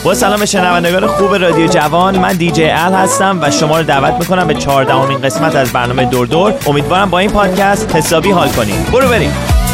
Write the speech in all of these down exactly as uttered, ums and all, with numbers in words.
با سلام شنوندگان خوب رادیو جوان، من دی جی ال هستم و شما رو دعوت میکنم به چهاردهمین قسمت از برنامه دور دور. امیدوارم با این پادکست حسابی حال کنید. برو بریم.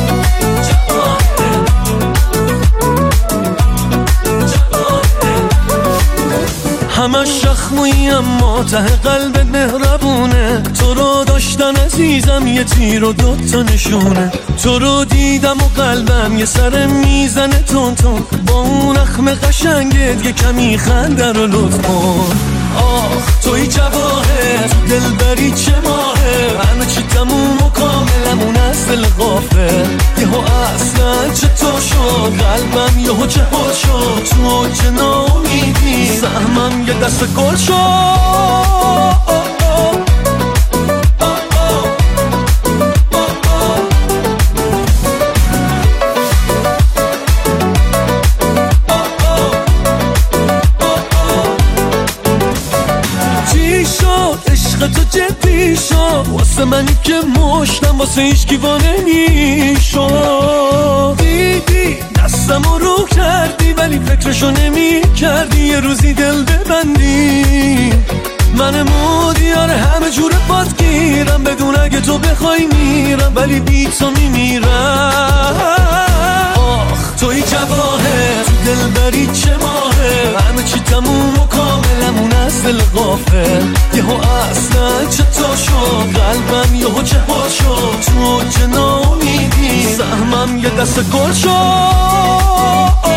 همه شخمویی اما ته قلبت مهربونه، تو رو داشتن عزیزم یه تیر و دوتا نشونه، تو رو دیدم و قلبم یه سر میزنه تون تون، با اون اخم قشنگت یه کمی خنده رو لطف کن. آخ توی جواهر دلبری چه ماهه، همه چی تموم و کاملمون از دل غافل، یهو اصلا چطور شد قلبم یهو چهار شد، تو چه ناامیدی سهمم یه دست گل شد. تو جدی شد واسه منی که مشتم واسه هیچ کیوانه نیشد، دیدی دستمو رو کردی ولی فکرشو نمی کردی یه روزی دل ببندی، من مودیاره همه جور پات گیرم، بدون اگه تو بخوای میرم ولی بی تو میمیرم. آخ توی جواهر تو دل بری چه ماهه، همه چی تموم و کاملمون از دل غافل، یهو اصلا چطور شد قلبم یهو چهار شد، تو چه ناامیدی سهمم یه دست گل شد.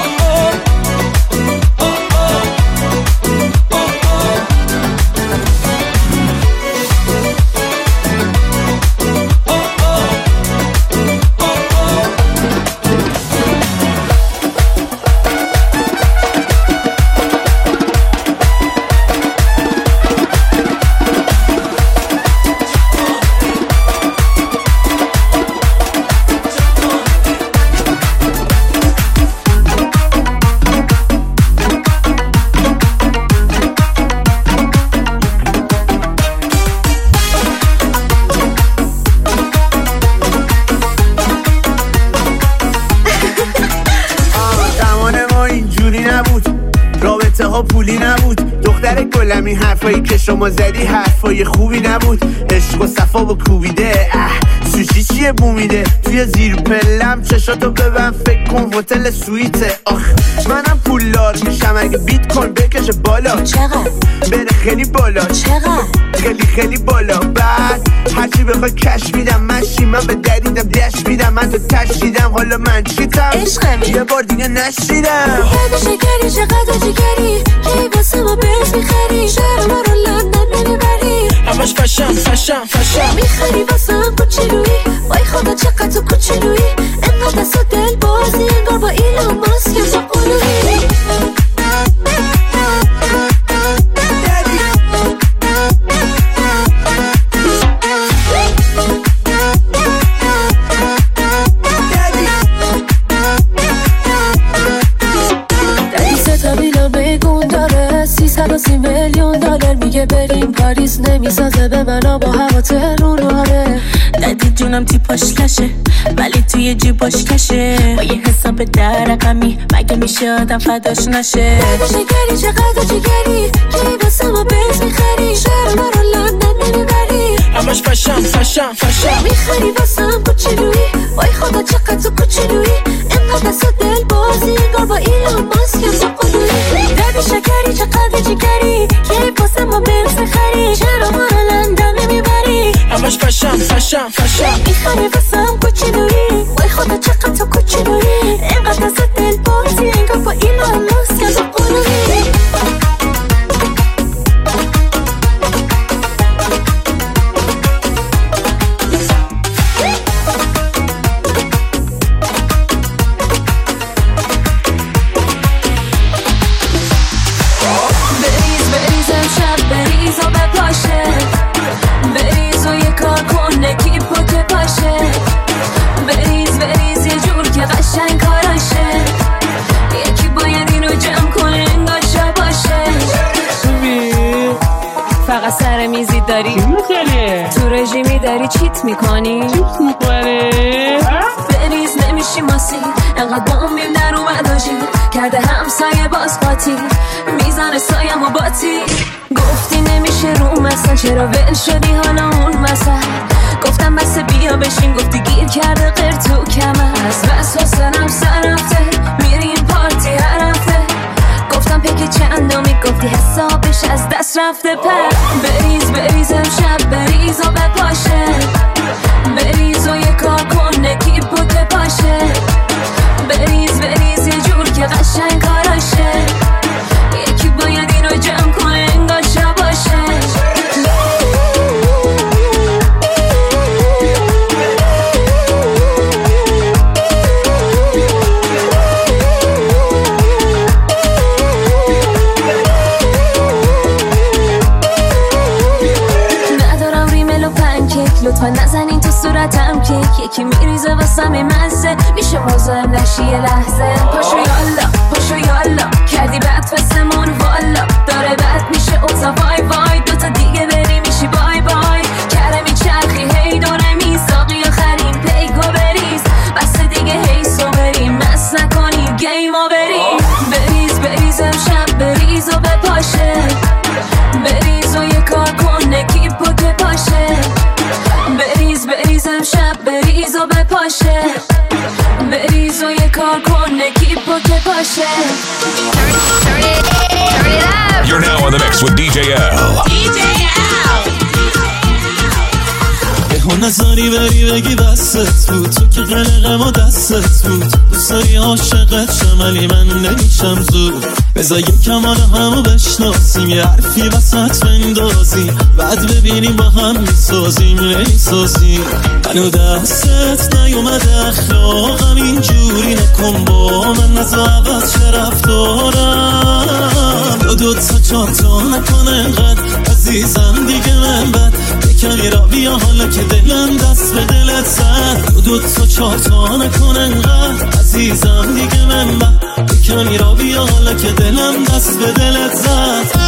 پولی نبود دختر گلمی، حرفایی که شما زدی حرفای خوبی نبود، عشق و صفا با کوبیده سوشی چیه بومیده، توی زیر پلم چشاتو ببن فکر کن هتل سویته. آخ منم پولدار میشم اگه بیت کوین بکشه بالا، چقدر؟ بره خیلی بالا، چقدر؟ خیلی خیلی بالا، بعد هرچی بخوای کش میدم، من شیمم به دریدم دش میدم، من تو تشیدم حالا من چیتم عشقمی یه بار دیگه نشیدم. هده شکری چقدر جگری کی واسه ما بز میخری، شهر ما رو لندن نمیبری، همش فشم فشم فشم میخری واسه هم کوچولویی، وای خدا چقدر تو کوچولویی، انقدر دست و دل بازی انگار با ایلان ماسک با قلوبی. سی میلیون دلار میگه بریم پاریس، نمیسازه به منو با هوا تروناره، دادی جونم تیپاش لشه ولی توی جیباش کشه، با یه حساب در رقمی مگه میشه آدم فداش نشه. دادی شکری چقدر جگری کی واسه ما بز میخری، شهر ما رو لندن نمیبری، همش فشم فشم فشم میخری واسه هم کوچولویی، وای خدا چقدر تو کوچولویی، انقدر دست و دل بازی انگار با ایلان ماسک با قلوبی. دادی شکری چقدر جگری کی واسه ما بز میخری، چرا ما رو لندن نمیبری، همش فشم فشم فشم میخری واسه هم کوچولویی، وای خدا چقدر تو کوچولویی، انقدر دست و دل بازی انگار با ایلان ماسک با قلوبی. سر میزی داری تو رژیمی داری چیت میکنی چیت میکنی بریز نمیشه باشی ماسی انقدر بومیم در اومد آجی کرده همسایه باز قاطی میزنه سایم و باتی گفتی نمیشه رو مثلا چرا ول شدی حالا اون مثلا گفتم بس بیا بشین گفتی گیر کرده غیر تو کمر از بس حسنم سر رفته میریم پارتی هر هفته گفتم پیک چندمی گفتی حسابش از دست رفته پر بریز بریز امشب بریز و بپاشه بریز و یه کار کنه کی بوده پاشه بریز بریز یه جور که قشنگ کاراشه یکی باید اینو جمع کنه انگار شب باشه لطفا نزنین تو صورتم که یکی میریزه واسم مزه میشه مزاحم نشی یه لحظه پاشو یالا پاشو یالا کردی بد پسمون والا داره بد میشه اوزا وای وای دوتا دیگه بری میشی بای بای کرمی چرخی هی داره میساقی آخرین پیکو بریز بس دیگه هی سو بریم مس نکنی گیمو بریم بریز بریز امشب بریز و بپاشه بریز و یه کار کنه کی بوده پاشه بریز بریز امشب بریز و بپاشه بریز و یه کار کنه کیپ و که پاشه You're now on the mix with دی جی L. دی جی L. یهو نظری بری بگی بستت بود تو که قلقم و دستت بود دوست داری عاشقت شم ولی من نمیشم زود بذار یکم آره همو بشناسیم یه حرفی وسط بندازیم بعد ببینیم با هم میسازیم نمیسازیم هنو دستت نیومده اخلاقم اینجوری نکن با من نزا عوض چه رفتارم دو دو تا چار تا نکن انقدر عزیزم دیگه من بد یکمی را بیا حالا که دلم دست به دلت زد دو دو تا چار تا نکن انقدر عزیزم دیگه من بد یکمی را بیا حالا که دلم دست به دلت زد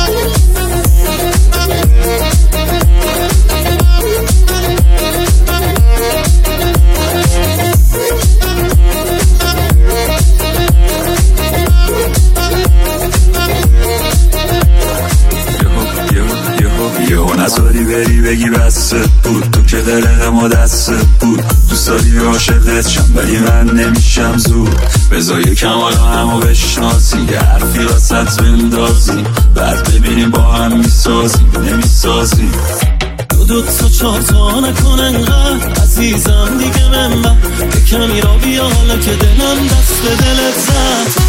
یهو نزاری بری بگی بستت بود تو که قلقم و دستت بود دوست داری عاشقت شم ولی من نمیشم زود بذار یکم حالا همو بشناسی یه حرفی وسط بندازی بعد ببینیم با هم میسازیم نمیسازیم دو دو تا چار تا نکن انقدر عزیزم دیگه من با یکمی را بیا حالا که دلم دست به دلت زد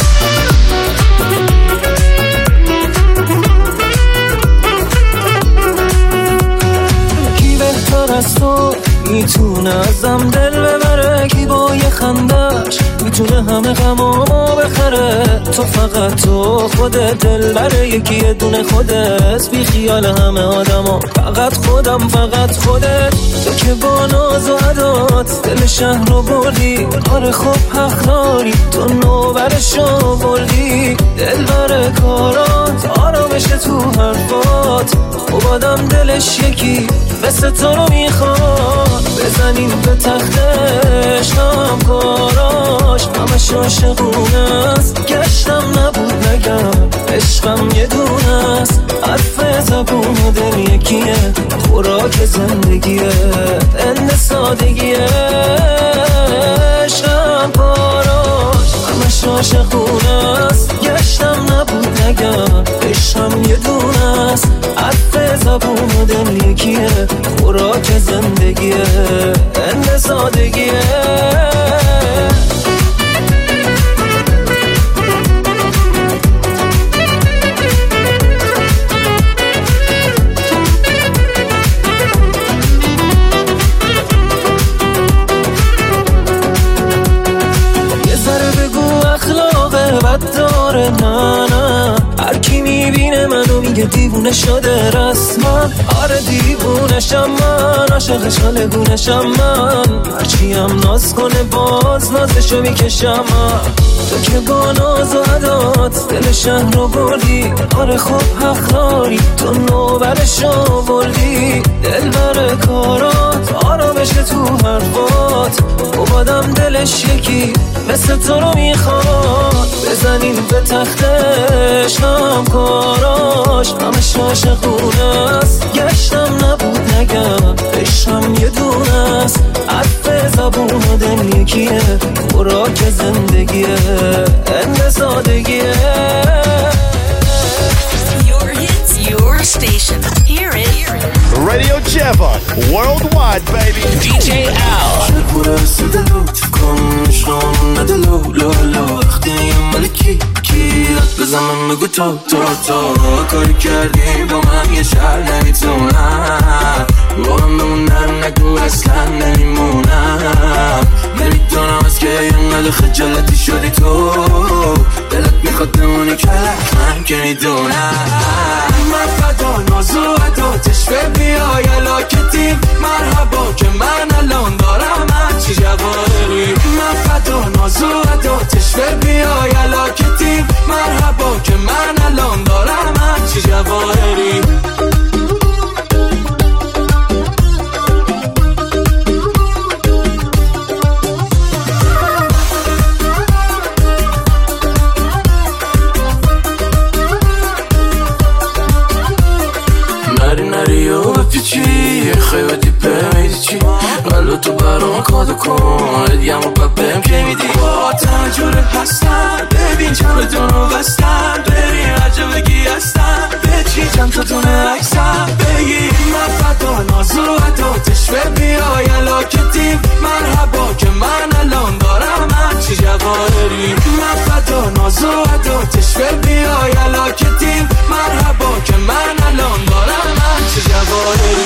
بهتر از تو میتونه ازم دل ببره کی با یه خندش میتونه همه غمامو بخره تو فقط تو خودت دل بره یکی یه دونه خودت بی خیال همه آدما فقط خودم فقط خودت تو که با ناز و عدات دل شهر رو بردی آره خب حق داری تو نوبرشو بردی دل بره کارات آرامش تو حرفات خب آدم دلش یکی مثل تو رو میخواد بزنیم به تختش هم کاراش همش عاشقونه است گشتم نبود نگم عشقم یه دونه است حرف زبون و دل یکیه خوراک زندگیه اند سادگیه عشقم کاراش همش عاشقونه است گشتم نبود نگم عشقم یه دونه است حرف زبون و دل یکیه خوراک زندگیه اند سادگیه یه ذره بگو اخلاق بد داره نه نه هر کی میبینه منو میگه دیگه دیوونه شده رسما. آره دیوونشم من، عاشق شالگونشم من، هرچیم ناز کنه باز نازشو میکشم. تو که با ناز و عدات دل شهر رو بردی، آره خب حق داری تو نوبرشو بردی. دل بر کارات آرامش تو حرفات، خب آدم دلش یکی مثل تو رو میخواد. بزنین به تختش هم کاراش، همش عاشقونه است. گشتم نبود نگم عشقم یه دونه است. عطف زبون و دل یکیه، خوراک زندگیه، اند سادگیه. Your hits, your station. Hear it. Radio Javon, worldwide, baby. دی جی Al. رسید لطف کن عشقم نده لو لو لو. وقتی ملکی کیرت بزنم بگو تو تو تو. کاری کردی با من یه شهر نمیتونم، با من بمونن نگو اصلا نمیمونم. نمیدونم از که اینقدر خجالتی شدی تو، دلت میخواد بمونی که من که میدونم. من فدا ناز و عداتش بیای علاکتیم مرحبا که من الان دارم هرچی جواهری. من فدا ناز و عداتش بیای علاکتیم مرحبا که من الان دارم هرچی جواهری. چی خیلی دیپه میدی چی قلو تو برام کادو کن ادیم و ببیم که میدی. با تجوره هستن ببین چند دونو بستن، بریم عجب بگی هستن به چی چند تا دونه اکسن بگی. من فدا ناز و عداتش بیای علاکتیم مرحبا که من الان دارم هرچی جواهری. من فدا ناز و عداتش بیای علاکتیم مرحبا که من الان دارم هرچی جواهری.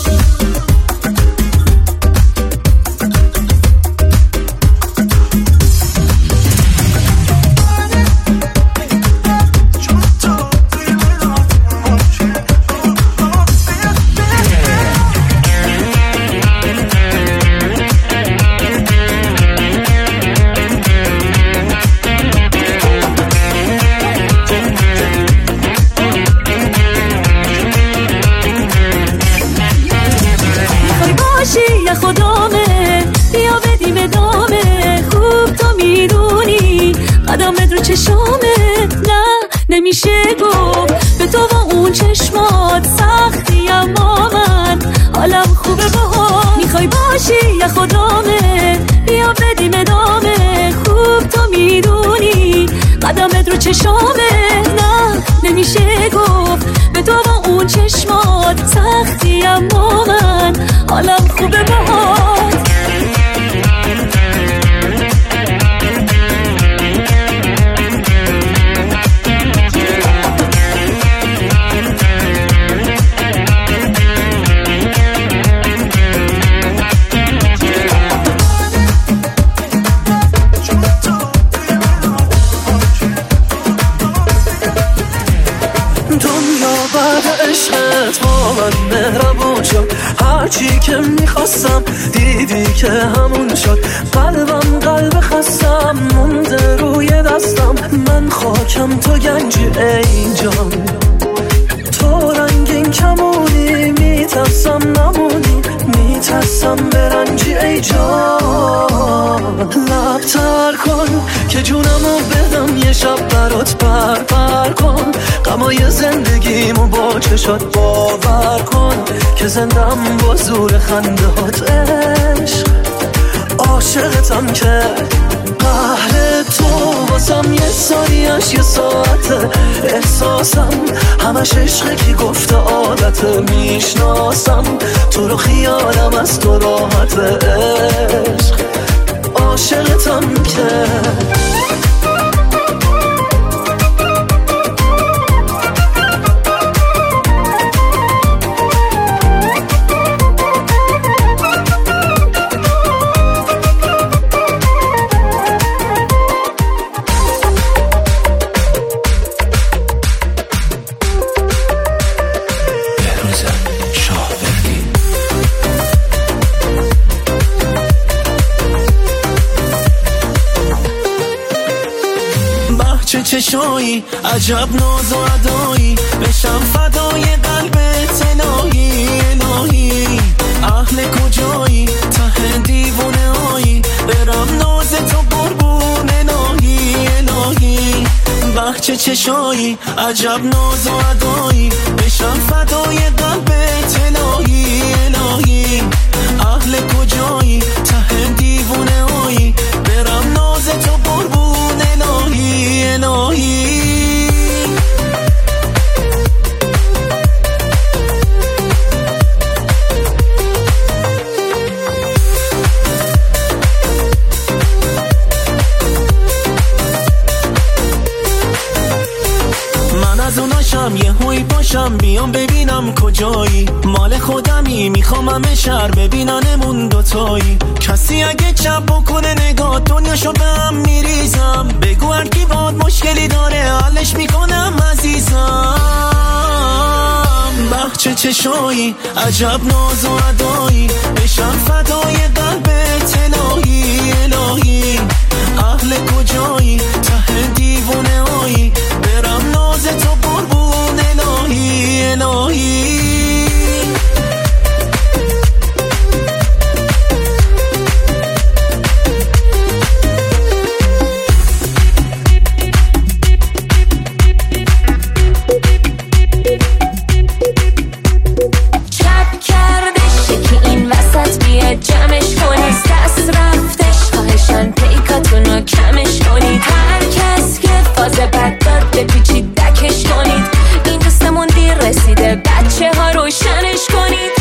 خدامه بیا بدیم ادامه، خوب تو میدونی قدمت رو چشامه. نه نمیشه گفت به تو با اون چشمات سختی، اما من حالم خوبه باها. میخوای باشی یا خدامه بیا بدیم ادامه، خوب تو میدونی قدمت رو چشامه. نه نمیشه گفت به تو با اون چشمات سختی، اما من حالم خوبه باهات. عشقت با من مهربون شد، هرچی که میخواستم دیدی که همون شد. قلبم قلب خستم مونده روی دستم، من خاکم تو گنجی ای جان. تو رنگین کمونی میترسم نمونی، میترسم برنجی ای جان. لب تر کن که جونمو بدم یه شب برات پر پر کن. غمای زندگیمو با چشات باور کن که زندم با زور خندهات عشق. عاشقتم که قهر تو واسم یه ثانیه‌اش یه ساعته. احساسم همش عشقه که گفته عادته، میشناسم تو رو خیالم از تو راحت عشق. عاشقتم که چشایی عجب ناز و ادایی بشم فدای قلبت الهی الهی اهل کجایی ته دیوونه هایی برم ناز تو قربون الهی الهی بخچه چشایی عجب ناز و ادایی بشم فدای قلبت الهی الهی اهل کجایی ته دیوونه هایی برم ناز تو قربون الهی الهی من از اوناشم یه هوی باشم بیام ببینم کجایی مال خودمی میخوام همه شهر ببیننمون دوتایی کسی اگه چپ بکنه نگاه دنیاشو به هم میریزم بگو هر کی باد مشکلی داره حلش میکنم عزیزم بخچه چشایی عجب ناز و ادایی بشم فدای قلبت الهی الهی اهل کجایی ته دیوونه هایی برم ناز تو قربون الهی الهی جمعش کنید دست رفتش خواهشان پیکاتونو کمش کنید هر کس که فاز بد داد بپیچید دکش کنید این دوستمون دیر رسیده بچه ها روشنش کنید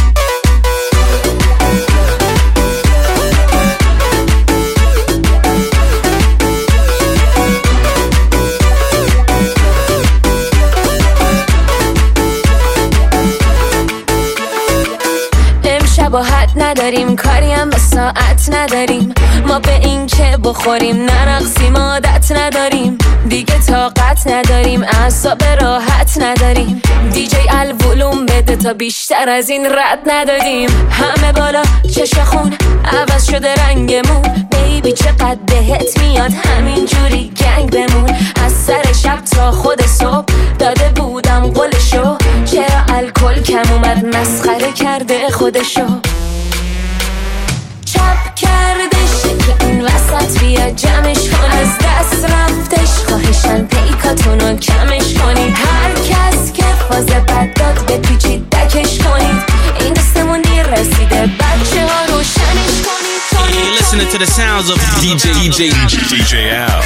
شباهت نداریم کاری هم به ساعت نداریم ما به این که بخوریم نرقصیم عادت نداریم دیگه طاقت نداریم اعصاب راحت نداریم دی جی الولوم بده تا بیشتر از این رد ندادیم همه بالا چشم خون عوض شده رنگمون بیبی چقدر بهت میاد همین جوری گنگ بمون از سر شب تا خود صبح داده بودم قولشو چرا الکل کم اومد مسخره کرده خودشو چپ کردش که این وسط بیا جمعش کن از دست رفتش خواهشن پیکاتونو کمش کنید هر کس که فاز بد داد بپیچید دکش کنید این دستمون دیر رسیده بچه ها روشنش کنید You're listening to the sounds of دی جی دی جی دی جی Al.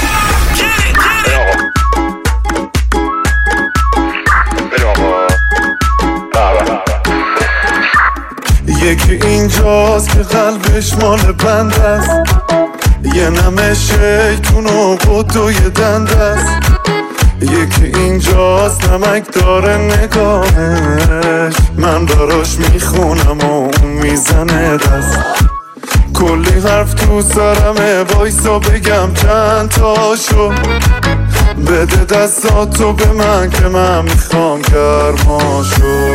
یکی اینجاست که قلبش مال بند است یه نمه شیطون و قدوی دند است یکی اینجاست نمک داره نگاهش من براش میخونم و اون میزنه دست کلی حرف تو سرمه وایسا بگم چند تاشو بده دستاتو به من که من میخوام گرماشو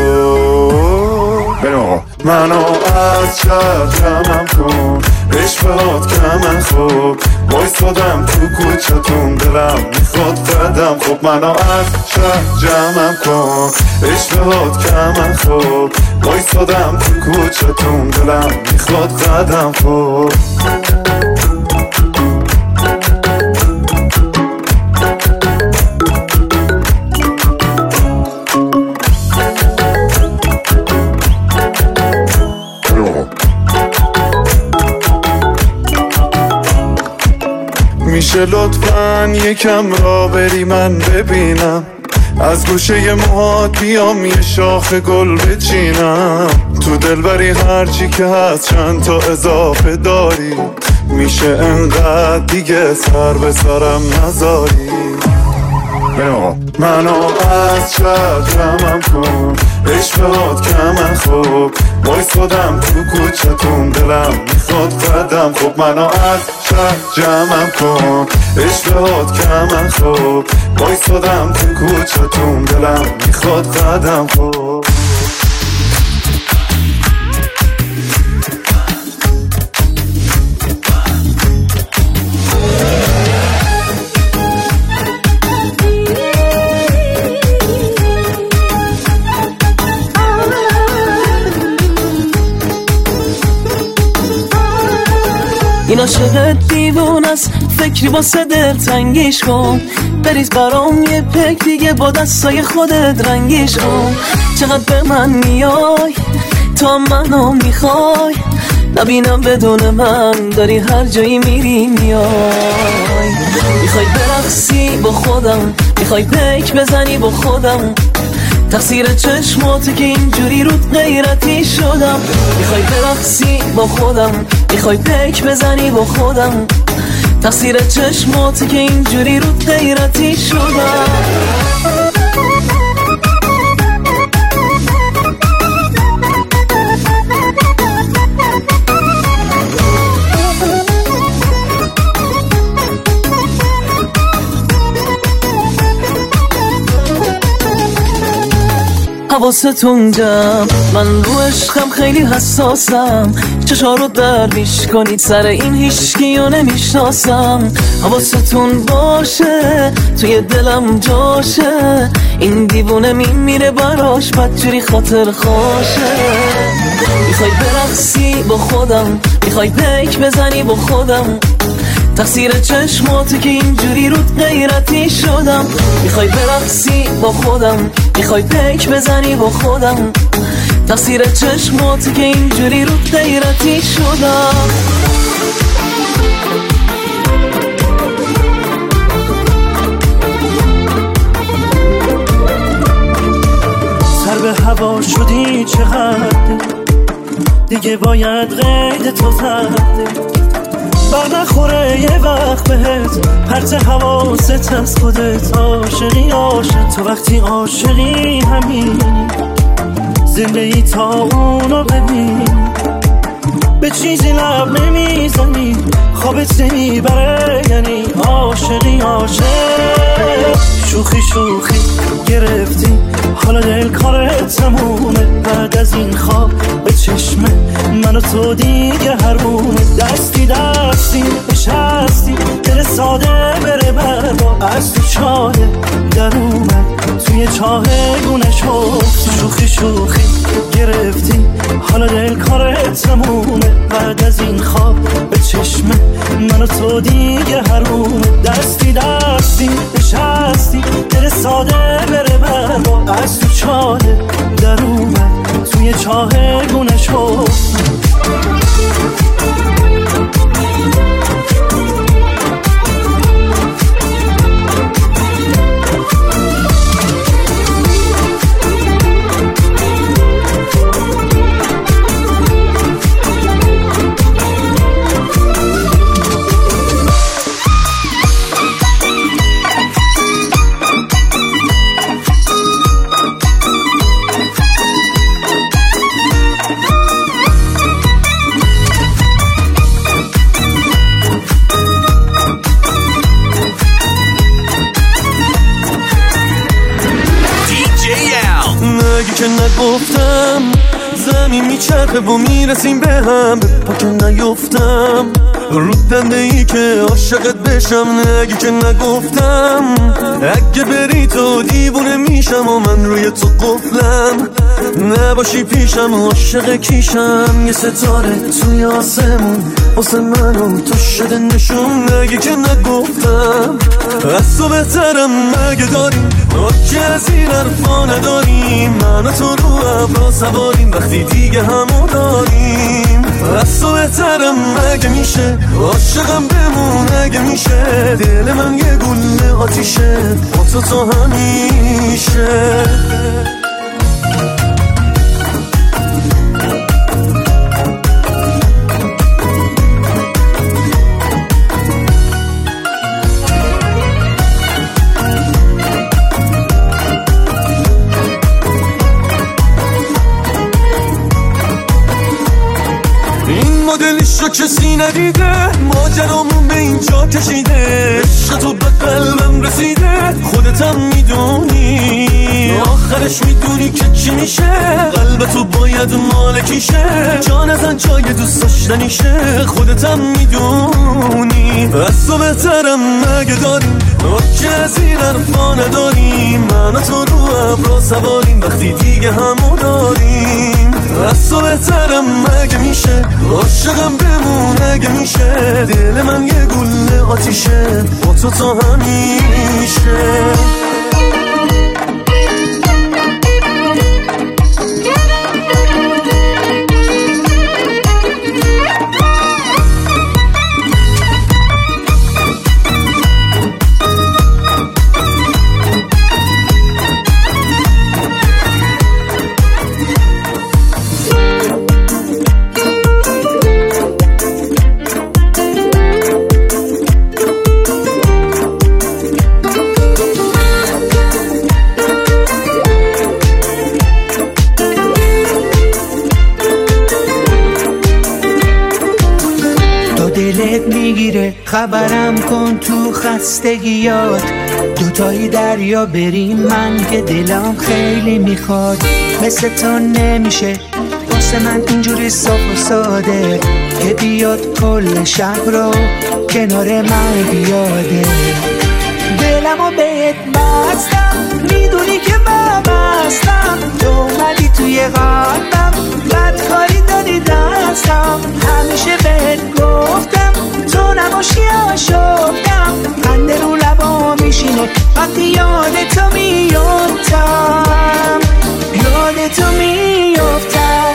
منو از شهر جمعم کن عشقات که من خوب وایسادم تو کوچتون دلم میخواد قدم خوب منو از شهر جمعم کن عشقات که من خوب وایسادم تو کوچتون دلم میخواد قدم خوب میشه لطفاً یکم را بری من ببینم از گوشه موهات بیام یه شاخ گل بچینم تو دلبری هرچی که هست چند تا اضافه داری میشه انقدر دیگه سر به سرم نذاری منو از شهر جمعم کن عشقات که من خوب وایسادم تو کوچتون دلم میخواد قدم خوب منو از شهر جمعم کن عشقات که من خوب وایسادم تو کوچتون دلم میخواد قدم خوب این عاشقت دیوونه است، فکری واسه دل تنگیش کن. بریز برام یه پک دیگه با دستای خودت رنگیش کن. چقدر به من میای تا منو میخوای، نبینم بدون من داری هر جایی میری میای. میخوای برقصی با خودم، میخوای پیک بزنی با خودم، تقصیر چشماتی که اینجوری رود غیرتی شدم. میخوای برقصی با خودم، میخوای پیک بزنی با خودم، تقصیر چشماتی که اینجوری رود غیرتی شدم. حواستون جمع، من رو عشقم خیلی حساسم. چشا رو در میش کنید سر این هیچکیو نمیشناسم. حواستون باشه توی دلم جاشه، این دیوونه میمیره براش بدجوری خاطر خوشه. میخوای برقصی با خودم، میخوای پیک بزنی با خودم، تقصیر چشماتی که اینجوری رود غیرتی شدم. میخوای برقصی با خودم، میخوای پیک بزنی با خودم، تقصیر چشماتی که اینجوری رود غیرتی شدم. سر به هوا شدی چقدر دیگه، باید قید تو زده بر نخوره یه وقت بهت پرت حواست از خودت. عاشقی عاشق تو وقتی عاشقی همین زنده ای تا اونو ببین، به چیزی لب نمیزنی خوابت نمیبره یعنی عاشقی عاشق. شوخی شوخی گرفتی حالا دل کارت تمومه، بعد از این خواب به چشمه من و تو دیگه حرومه. دستی دستی نشستی دل ساده بره بردا، از تو چاه در اومد توی چاه گونه شد. شوخی شوخی گرفتی حالا دل کارت تمومه، بعد از این خواب به چشمه من و تو دیگه حرومه. دستی دستی نشستی دل ساده بره بردا، از تو چاه در اومد توی چاه گونه شد. که نگفتم زمین میچرخه و میرسیم به هم، به پا که نیفتم رو دنده ای که عاشقت بشم. نگی که نگفتم اگه بری تو دیوونه میشم و من روی تو قفلم، نباشی پیشم عاشق کیشم. یه ستاره توی آسمون واسه من و تو شده نشون. نگی که نگفتم از تو بهترم مگه داریم که از این حرفا نداریم. من و تو رو ابرا سواریم وقتی دیگه همو داریم. از تو بهترم مگه میشه عاشقم بمون اگه میشه. دل من یه گله آتیشه با تو تا همیشه. مدلشو کسی ندیده، ماجرامون به اینجا کشیده. عشق تو به قلبم رسیده، خودتم میدونی آخرش میدونی که چی میشه. قلب تو باید مالکیشه، جان ازن جای دوست داشتنیشه. خودتم میدونی از تو بهترم مگه داریم که از این حرفا نداریم. من و تو رو ابرا سواریم وقتی دیگه همو داریم. از تو بهترم مگه میشه، عاشقم بمون اگه میشه، دل من یه گل آتیشه با تو تا همیشه. خبرم کن تو خستگیات، دوتایی دریا بریم من که دلم خیلی میخواد. مثل تو نمیشه واسه من اینجوری صاف و ساده که بیاد کل شب رو کنار من بیاده. دلمو بهت بستم میدونی که من بستم، تو اومدی توی قلبم بدکاری دادی دستم. همیشه بهت گفتم تو نباشی آشفتم، خنده رو لبا میشینه وقتی یاد تو میافتم، یاد تو میافتم.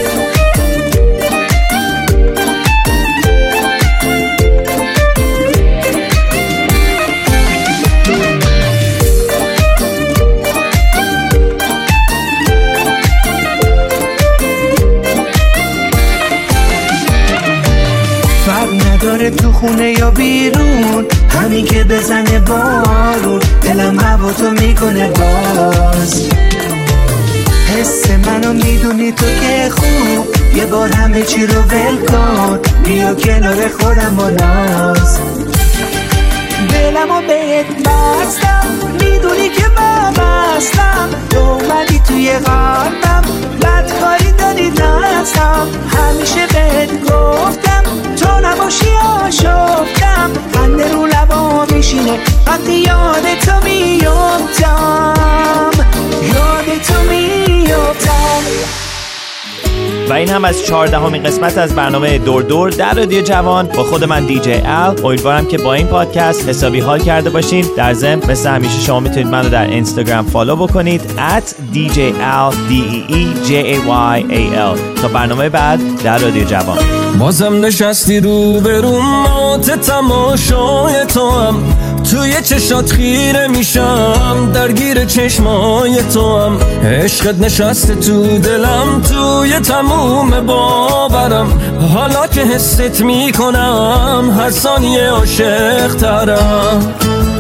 تو خونه یا بیرون همین که بزنه بارون، دلم هوا تو میکنه باز. حس منو میدونی تو که خوب، یه بار همه چی رو ول کن بیا کنار خودم با ناز. دلمو بهت بستم میدونی که من بستم، تو اومدی توی قلبم بدکاری دادی دستم. همیشه بهت گفتم تو نباشی آشفتم، خنده رو لبا میشینه وقتی یاد تو میافتم، یاد تو میافتم. و این هم از چهاردهمین قسمت از برنامه دور دور در رادیو جوان با خود من دی جی ال. امیدوارم که با این پادکست حسابی حال کرده باشین. در ضمن مثل همیشه شما میتونید منو در اینستاگرام فالو بکنید ات دی جی ال دی ای ای جی ای وای ای ال. تا برنامه بعد در رادیو جوان. بازم نشستی رو بروم مات تماشای تو هم، توی چشات خیره میشم درگیر چشمای تو هم. عشقت نشسته تو دلم توی تموم باورم، حالا که حست میکنم هر ثانیه عاشق ترم.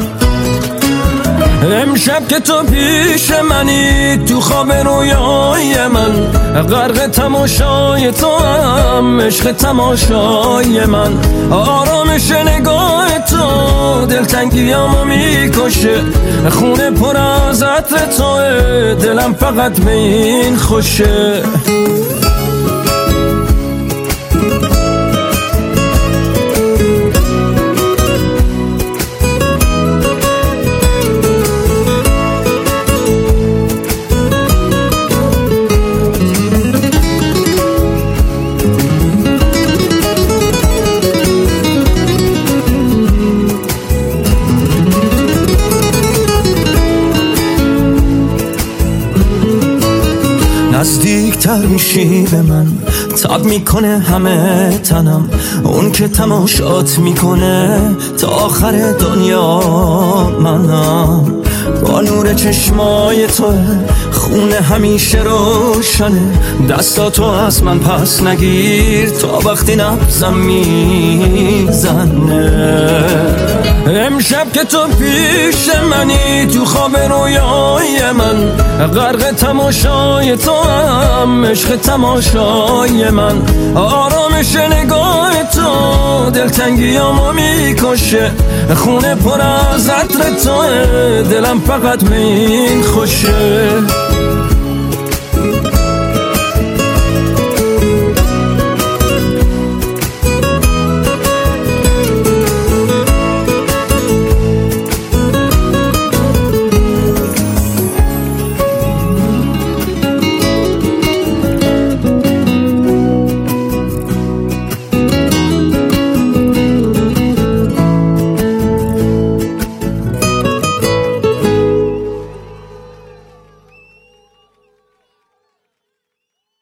امشب که تو پیش منی تو خواب رویای من، غرق تماشای تو هم عشق تماشای من. آرامش نگاه تو دلتنگیامو میکشه، خونه پر از عطر توه دلم فقط به این خوشه. نزدیکتر میشی به من، تاب میکنه همه تنم، اون که تماشات میکنه تا آخر دنیا منم. با نور چشمای تو خونه همیشه روشنه، دستاتو از من پس نگیر تا وقتی نبزم میزنه. امشب که تو پیش منی تو خواب رویای من، غرق تماشای تو هم عشق تماشای من. آرامش نگاه تو دلتنگیامو میکشه، خونه پر از عطر تو دلم فقط به این خوشه.